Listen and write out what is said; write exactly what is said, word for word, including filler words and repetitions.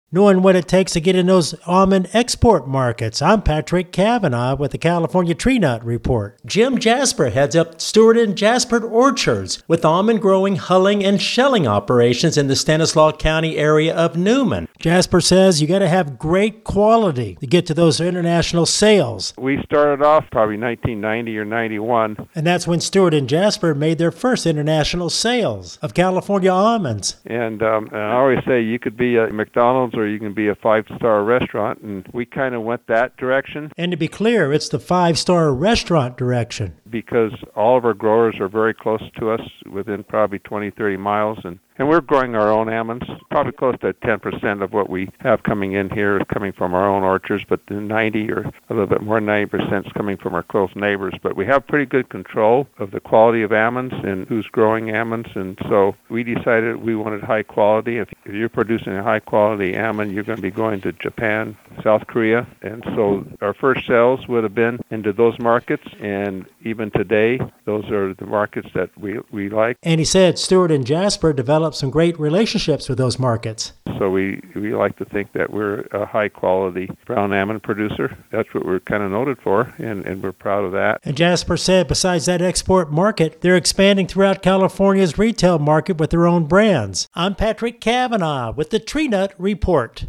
knowing what it takes to get in those almond export markets. I'm Patrick Cavanaugh with the California Tree Nut Report. Jim Jasper heads up Stewart and Jasper Orchards with almond growing, hulling, and shelling operations in the Stanislaus County area of Newman. Jasper says you got to have great quality to get to those international sales. We started off probably nineteen ninety or ninety-one. And that's when Stewart and Jasper made their first international sales of California almonds. And, um, and I always say you could be a McDonald's or you can be a five-star restaurant, and we kind of went that direction. And to be clear, it's the five-star restaurant direction. Because all of our growers are very close to us, within probably twenty, thirty miles, and, and we're growing our own almonds. Probably close to ten percent of what we have coming in here is coming from our own orchards, but the ninety or a little bit more than ninety percent is coming from our close neighbors. But we have pretty good control of the quality of almonds and who's growing almonds, and so we decided we wanted high quality. If, if you're producing a high-quality almond, you're going to be going to Japan, South Korea, and so our first sales would have been into those markets, and even Even today, those are the markets that we, we like. And he said Stewart and Jasper developed some great relationships with those markets. So we, we like to think that we're a high-quality brown almond producer. That's what we're kind of noted for, and, and we're proud of that. And Jasper said besides that export market, they're expanding throughout California's retail market with their own brands. I'm Patrick Cavanaugh with the Tree Nut Report.